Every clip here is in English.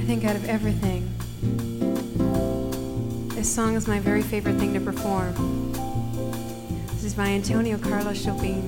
think out of everything, this song is my very favorite thing to perform. This is by Antonio Carlos Jobim.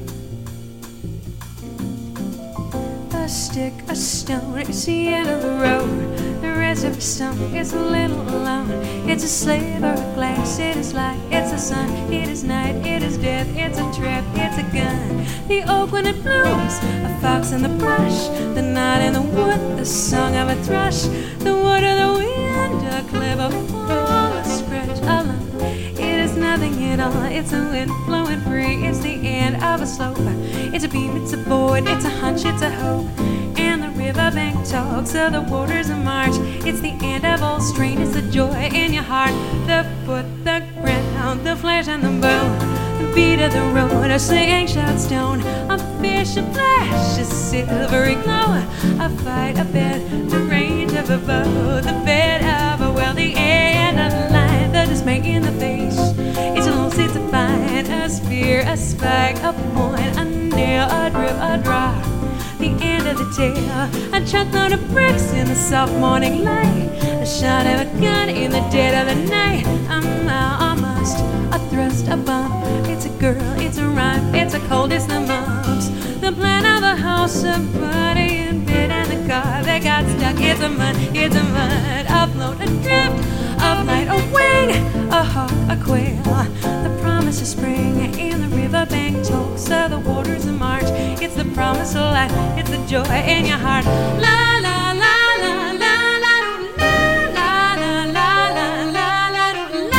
A stick, a stone, it's the end of the road. The rest of the stone is a little alone. It's a slave or a glass, it is light, it's the sun, it is night, it is death, it's a trap, it's a gun. The oak when it blooms, a fox in the brush, the knot in the wood, the song of a thrush, the wood of the wind, a clever fall, a scratch, a lump. It is nothing at all, it's a wind blowing free, it's the end of a slope. It's a beam, it's a board, it's a hunch, it's a hope. And the riverbank talks of the waters of March. It's the end of all strain, it's the joy in your heart. The foot, the ground, the flesh and the bone. The beat of the road, a singing shout stone. A fish, a flash, a silvery glow. A fight, a bed, the range of a bow. The bed of a well, the end of the line. The dismay in the face. It's a loss, it's a fight, a spear, a spike, a point, a nail, a drip, a drop. The end of the tale, a truckload of bricks in the soft morning light, a shot of a gun in the dead of the night, a mile, a must, a thrust, a bump. It's a girl, it's a rhyme, it's a cold, it's the mumps. The plan of a house, a body in bed, and the car that got stuck. It's a mud, a float, a drift, a flight, a wing, a hawk, a quail. The promise of spring in the riverbank talks of the waters of March. It's the promise of life, it's the joy in your heart. La la la la la la la la la la la la la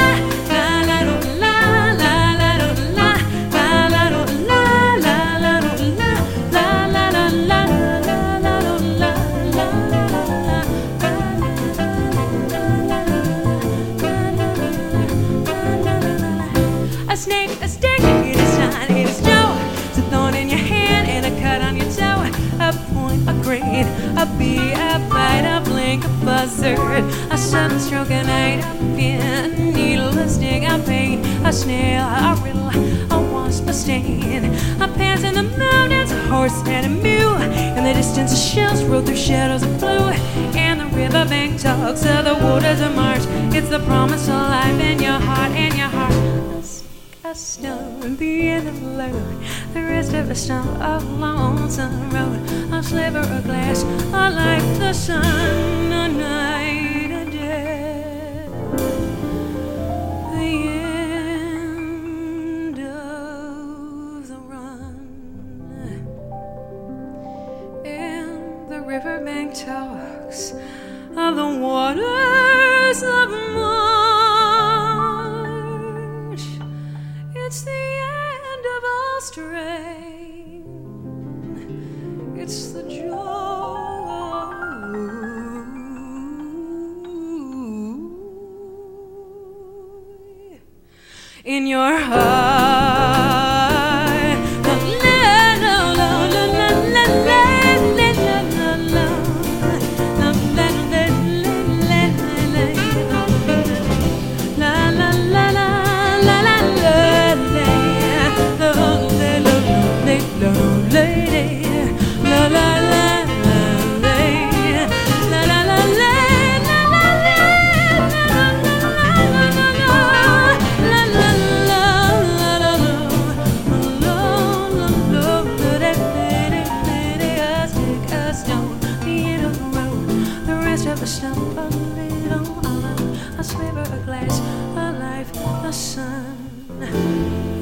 a snake, a stick, it is shine, it is Joe. It's a thorn in your hand and a cut on your toe. A point, a grain, a bee, a bite, a blink, a buzzard, a sudden stroke, a night, a pin, a needle, a sting, a pain, a snail, a riddle, a wasp, a stain, a pants in the mountains, a horse and a mule. In the distance, the shells roll through shadows of blue. And the riverbank talks of the waters of March. It's the promise of life in your heart, in your heart. A stone, the end of the load, the rest of a stump, a lonesome road, a sliver of glass, a life, the sun, a night, a day, the end of the run. And the riverbank talks of the waters of March. It's the end of all strain. It's the joy in your heart. A stump, a little, a sliver of glass, a life, a sun.